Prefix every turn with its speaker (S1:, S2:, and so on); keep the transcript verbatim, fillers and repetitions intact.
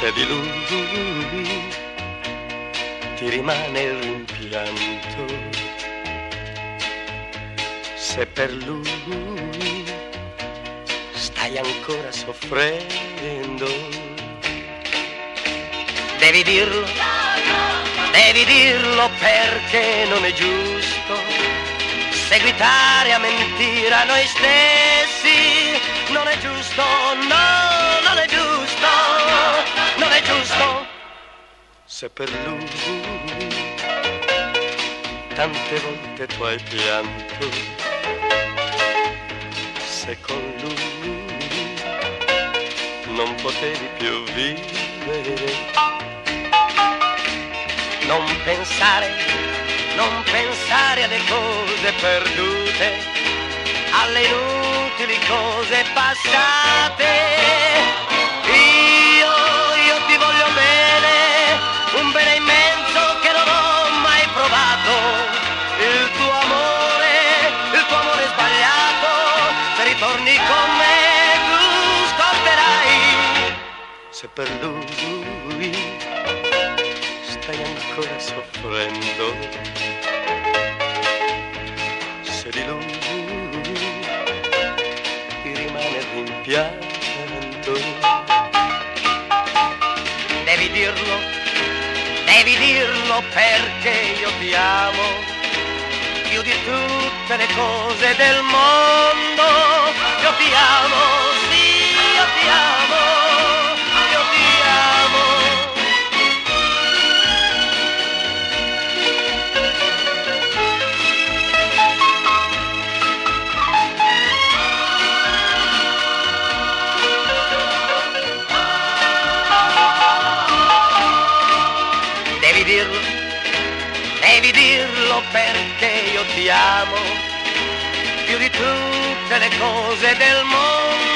S1: Se di lui ti rimane il rimpianto, se per lui stai ancora soffrendo, devi dirlo, devi dirlo perché non è giusto seguitare a mentire a noi stessi, non è giusto, no, non è giusto, non è giusto. Se per lui tante volte tu hai pianto, se con lui non potevi più vivere, non pensare, non pensare alle cose perdute, alle inutili cose passate. Io, io ti voglio bene, un bene immenso che non ho mai provato. Il tuo amore, il tuo amore sbagliato, se ritorni con me tu scopperai. Se per lui stai ancora soffrendo, se di lui ti rimane il rimpianto, devi dirlo, devi dirlo perché io ti amo più di tutte le cose del mondo. Io ti amo, sì, io ti amo, io ti amo. Devi dirlo, devi dirlo perché io ti amo più di tutte le cose del mondo.